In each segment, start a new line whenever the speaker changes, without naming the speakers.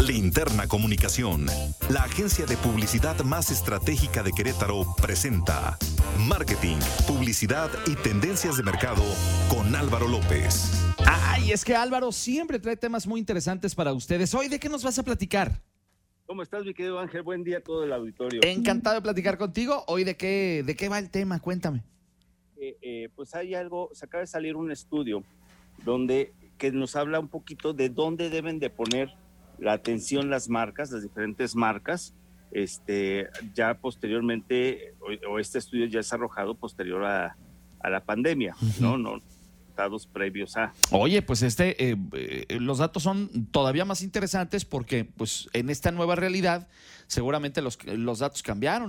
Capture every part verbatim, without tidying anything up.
Linterna Comunicación, la agencia de publicidad más estratégica de Querétaro, presenta Marketing, Publicidad y Tendencias de Mercado con Álvaro López.
Ay, es que Álvaro siempre trae temas muy interesantes para ustedes. Hoy, ¿de qué nos vas a platicar?
¿Cómo estás, mi querido Ángel? Buen día a todo el auditorio.
Encantado de platicar contigo. Hoy, ¿de qué, de qué va el tema? Cuéntame.
Eh, eh, pues hay algo, se acaba de salir un estudio donde que nos habla un poquito de dónde deben de poner la atención las marcas, las diferentes marcas. Este, ya posteriormente, o, o este estudio ya es arrojado posterior a, a la pandemia, uh-huh. ¿no? No, datos previos a.
Oye, pues este, eh, eh, los datos son todavía más interesantes porque, pues, en esta nueva realidad, seguramente los, los datos cambiaron.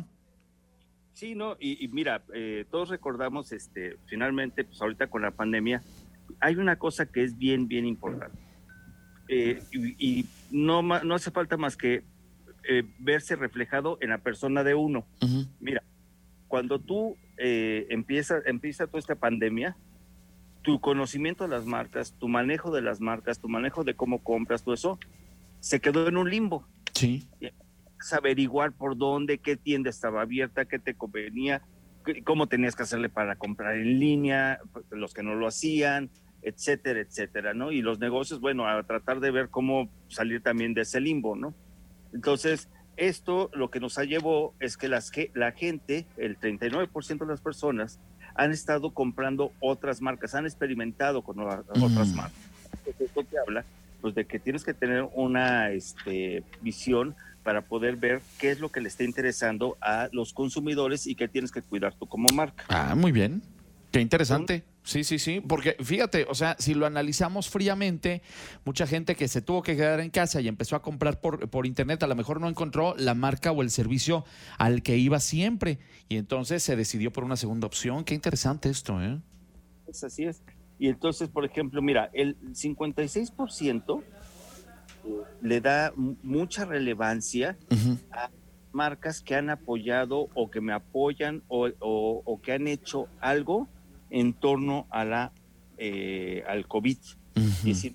Sí, no, y, y mira, eh, todos recordamos, este, finalmente, pues ahorita con la pandemia, hay una cosa que es bien, bien importante. Eh, y, y no, no hace falta más que eh, verse reflejado en la persona de uno. Uh-huh. Mira, cuando tú eh, empieza, empieza toda esta pandemia, tu conocimiento de las marcas, tu manejo de las marcas, tu manejo de cómo compras, todo eso, se quedó en un limbo.
Sí.
Averiguar por dónde, qué tienda estaba abierta, qué te convenía, cómo tenías que hacerle para comprar en línea, los que no lo hacían, etcétera, etcétera, ¿no? Y los negocios, bueno, a tratar de ver cómo salir también de ese limbo, ¿no? Entonces, esto lo que nos llevó es que las, la gente, el treinta y nueve por ciento de las personas, han estado comprando otras marcas, han experimentado con otras mm. marcas. Esto que habla, pues, de que tienes que tener una este, visión para poder ver qué es lo que le está interesando a los consumidores y qué tienes que cuidar tú como marca.
Ah, muy bien. Qué interesante. Sí, sí, sí, porque fíjate, o sea, si lo analizamos fríamente, mucha gente que se tuvo que quedar en casa y empezó a comprar por, por internet, a lo mejor no encontró la marca o el servicio al que iba siempre y entonces se decidió por una segunda opción. Qué interesante esto, ¿eh?
Pues así es. Y entonces, por ejemplo, mira, el cincuenta y seis por ciento le da mucha relevancia uh-huh. a marcas que han apoyado o que me apoyan o, o, o que han hecho algo en torno a la eh, al COVID. Uh-huh. Es decir,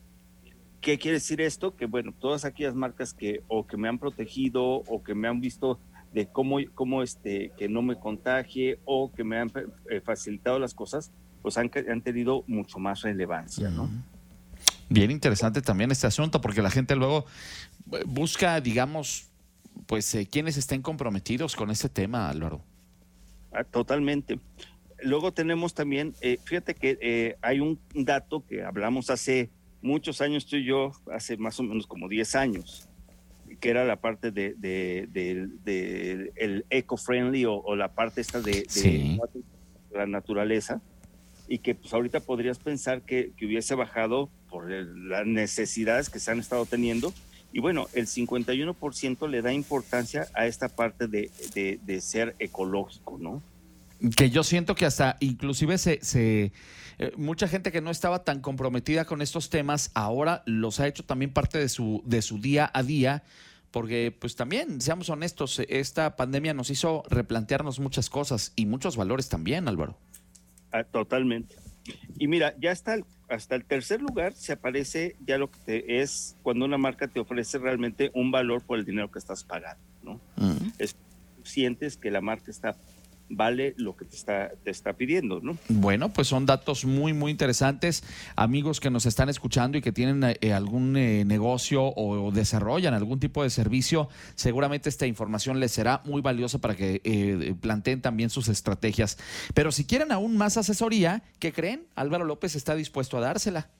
¿qué quiere decir esto? Que bueno, todas aquellas marcas que o que me han protegido o que me han visto de cómo, cómo este, que no me contagie o que me han eh, facilitado las cosas, pues han, han tenido mucho más relevancia, uh-huh. ¿no?
Bien interesante también este asunto, porque la gente luego busca, digamos, pues eh, quienes estén comprometidos con este tema, Álvaro.
Ah, totalmente. Luego tenemos también, eh, fíjate que eh, hay un dato que hablamos hace muchos años, tú y yo, hace más o menos como diez años, que era la parte de, de, de, de, de el eco-friendly o, o la parte esta de, de,
sí.
de la naturaleza, y que pues ahorita podrías pensar que, que hubiese bajado por el, las necesidades que se han estado teniendo. Y bueno, el cincuenta y uno por ciento le da importancia a esta parte de, de, de ser ecológico, ¿no?
Que yo siento que hasta inclusive se, se eh, mucha gente que no estaba tan comprometida con estos temas ahora los ha hecho también parte de su, de su día a día, porque pues también, seamos honestos, esta pandemia nos hizo replantearnos muchas cosas y muchos valores también, Álvaro.
Ah, totalmente. Y mira, ya hasta el, hasta el tercer lugar se aparece ya lo que te es cuando una marca te ofrece realmente un valor por el dinero que estás pagando, ¿no? Uh-huh. Es, sientes que la marca está vale lo que te está, te está pidiendo, ¿no?
Bueno, pues son datos muy, muy interesantes. Amigos que nos están escuchando y que tienen eh, algún eh, negocio o, o desarrollan algún tipo de servicio, seguramente esta información les será muy valiosa para que eh, planteen también sus estrategias. Pero si quieren aún más asesoría, ¿qué creen? Álvaro López está dispuesto a dársela.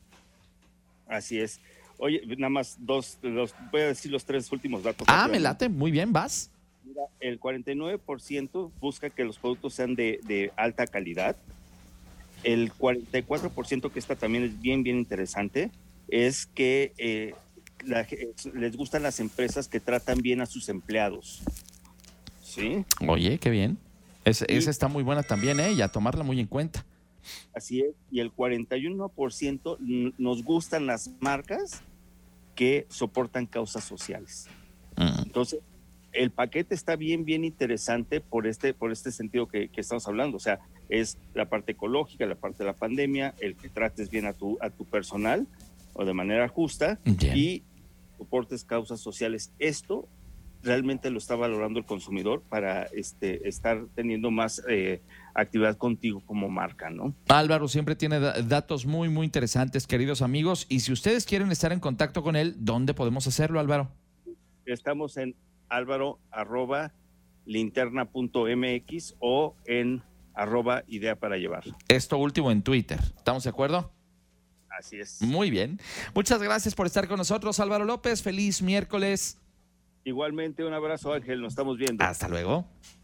Así es. Oye, nada más dos, los, voy a decir los tres últimos datos.
Ah, me late, muy bien, vas.
Mira, el cuarenta y nueve por ciento busca que los productos sean de, de alta calidad. El cuarenta y cuatro por ciento, que esta también es bien, bien interesante, es que eh, la, les gustan las empresas que tratan bien a sus empleados. ¿Sí?
Oye, qué bien. Es, y, esa está muy buena también, ¿eh? Y a tomarla muy en cuenta.
Así es. Y el cuarenta y uno por ciento nos gustan las marcas que soportan causas sociales. Uh-huh. Entonces, el paquete está bien, bien interesante por este, por este sentido que, que estamos hablando. O sea, es la parte ecológica, la parte de la pandemia, el que trates bien a tu, a tu personal o de manera justa.
Bien.
Y soportes, causas sociales. Esto realmente lo está valorando el consumidor para este, estar teniendo más eh, actividad contigo como marca, ¿no?
Álvaro siempre tiene da- datos muy, muy interesantes, queridos amigos. Y si ustedes quieren estar en contacto con él, ¿dónde podemos hacerlo, Álvaro?
Estamos en álvaro arroba linterna punto mx o en arroba idea para llevar.
Esto último en Twitter. ¿Estamos de acuerdo?
Así es.
Muy bien. Muchas gracias por estar con nosotros, Álvaro López. Feliz miércoles.
Igualmente, un abrazo, Ángel. Nos estamos viendo.
Hasta luego.